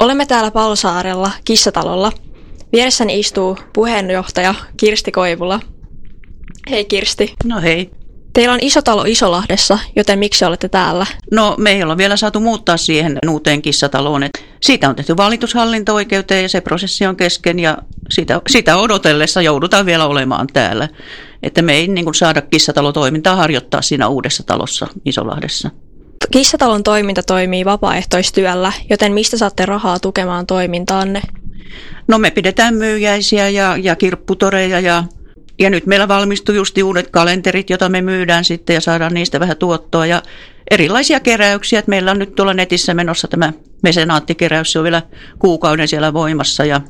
Olemme täällä Palosaarella Kissatalolla. Vieressäni istuu puheenjohtaja Kirsti Koivula. Hei Kirsti. No hei. Teillä on iso talo Isolahdessa, joten miksi olette täällä? No me ei olla vielä saatu muuttaa siihen uuteen kissataloon. Siitä on tehty valitus hallinto-oikeuteen ja se prosessi on kesken ja sitä odotellessa joudutaan vielä olemaan täällä. Että me ei niin kuin saada kissatalotoimintaa harjoittaa siinä uudessa talossa Isolahdessa. Kissatalon toiminta toimii vapaaehtoistyöllä, joten mistä saatte rahaa tukemaan toimintaanne? No me pidetään myyjäisiä ja kirpputoreja ja nyt meillä valmistui just uudet kalenterit, joita me myydään sitten ja saadaan niistä vähän tuottoa ja erilaisia keräyksiä. Että meillä on nyt tuolla netissä menossa tämä mesenaattikeräys, se on vielä kuukauden siellä voimassa ja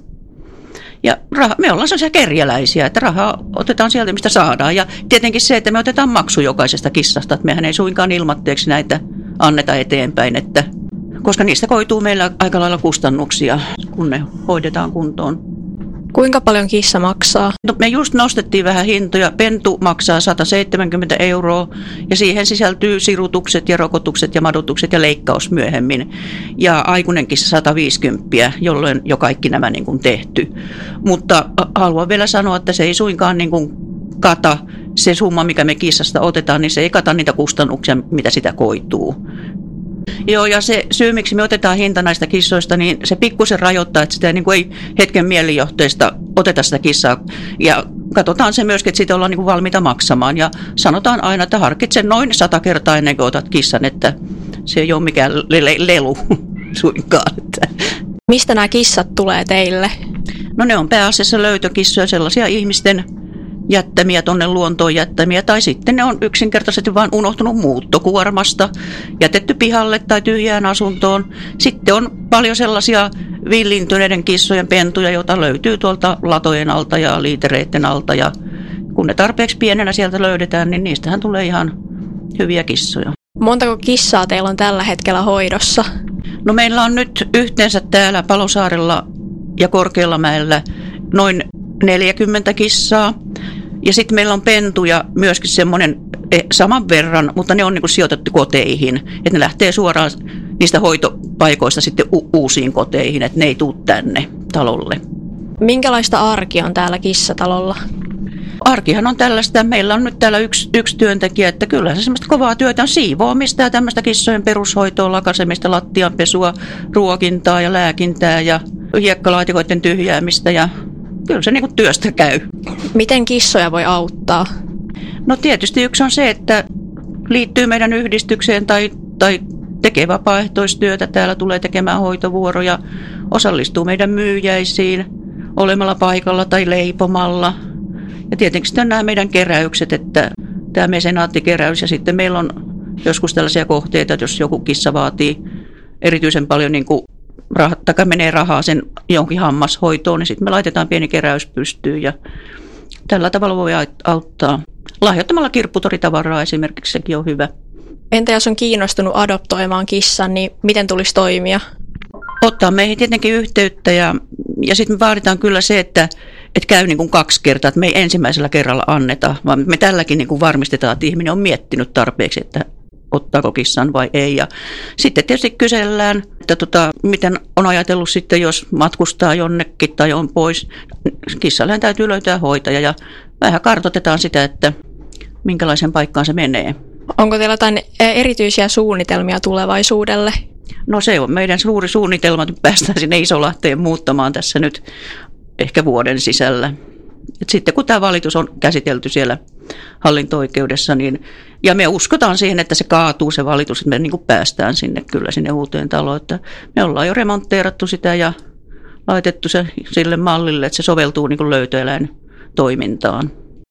me ollaan sellaisia kerjäläisiä, että rahaa otetaan sieltä, mistä saadaan. Ja tietenkin se, että me otetaan maksu jokaisesta kissasta, että mehän ei suinkaan ilmatteeksi näitä anneta eteenpäin, koska niistä koituu meillä aika lailla kustannuksia, kun ne hoidetaan kuntoon. Kuinka paljon kissa maksaa? No, me just nostettiin vähän hintoja. Pentu maksaa 170 € ja siihen sisältyy sirutukset ja rokotukset ja madotukset ja leikkaus myöhemmin. Ja aikuinen kissa 150, jolloin jo kaikki nämä niin kuin tehty. Mutta haluan vielä sanoa, että se ei suinkaan niin kuin kata se summa, mikä me kissasta otetaan, niin se ei kata niitä kustannuksia, mitä sitä koituu. Joo, ja se syy, miksi me otetaan hinta näistä kissoista, niin se pikkusen rajoittaa, että sitä niin kuin ei hetken mielijohteesta oteta sitä kissaa. Ja katsotaan se myöskin, että siitä ollaan niin kuin valmiita maksamaan. Ja sanotaan aina, että harkitse noin 100 kertaa ennen kuin otat kissan, että se ei ole mikään lelu suinkaan. Mistä nämä kissat tulee teille? No ne on pääasiassa löytökissoja, sellaisia ihmisten jättämiä, tuonne luontoon jättämiä, tai sitten ne on yksinkertaisesti vain unohtunut muuttokuormasta, jätetty pihalle tai tyhjään asuntoon. Sitten on paljon sellaisia villintyneiden kissojen pentuja, joita löytyy tuolta latojen alta ja liitereiden alta, ja kun ne tarpeeksi pienenä sieltä löydetään, niin niistähän tulee ihan hyviä kissoja. Montako kissaa teillä on tällä hetkellä hoidossa? No meillä on nyt yhteensä täällä Palosaarella ja Korkeallamäellä noin 40 kissaa. Ja sitten meillä on pentuja myöskin semmoinen saman verran, mutta ne on niin kuin sijoitettu koteihin. Että ne lähtee suoraan niistä hoitopaikoista sitten uusiin koteihin, että ne ei tule tänne talolle. Minkälaista arki on täällä kissatalolla? Arkihan on tällaista. Meillä on nyt täällä yksi työntekijä, että kyllä se semmoista kovaa työtä on siivoamista ja tämmöistä kissojen perushoitoa, lakasemista, lattianpesua, ruokintaa ja lääkintää ja hiekkalaatikoiden tyhjäämistä ja kyllä se niin kuin työstä käy. Miten kissoja voi auttaa? No tietysti yksi on se, että liittyy meidän yhdistykseen tai tekee vapaaehtoistyötä. Täällä tulee tekemään hoitovuoroja, osallistuu meidän myyjäisiin olemalla paikalla tai leipomalla. Ja tietenkin sitten on nämä meidän keräykset, että tämä mesenaattikeräys ja sitten meillä on joskus tällaisia kohteita, että jos joku kissa vaatii erityisen paljon niin kuin menee rahaa sen jonkin hammashoitoon, niin sitten me laitetaan pieni keräys pystyyn ja tällä tavalla voi auttaa. Lahjoittamalla kirpputoritavaraa esimerkiksi, sekin on hyvä. Entä jos on kiinnostunut adoptoimaan kissan, niin miten tulisi toimia? Ottaa meihin tietenkin yhteyttä ja sitten me vaaditaan kyllä se, että käy niin kuin 2 kertaa, että me ei ensimmäisellä kerralla anneta, vaan me tälläkin niin kuin varmistetaan, että ihminen on miettinyt tarpeeksi, että ottaako kissan vai ei. Ja sitten tietysti kysellään, että miten on ajatellut sitten, jos matkustaa jonnekin tai on pois. Kissalleen täytyy löytää hoitaja ja vähän kartoitetaan sitä, että minkälaisen paikkaan se menee. Onko teillä jotain erityisiä suunnitelmia tulevaisuudelle? No se on meidän suuri suunnitelma, että päästään sinne Isolahteen muuttamaan tässä nyt ehkä vuoden sisällä. Et sitten kun tämä valitus on käsitelty siellä hallinto-oikeudessa, ja me uskotaan siihen, että se kaatuu se valitus, että me niin kuin päästään sinne uuteen taloon. Että me ollaan jo remontteerattu sitä ja laitettu se sille mallille, että se soveltuu niin kuin löytöeläin toimintaan.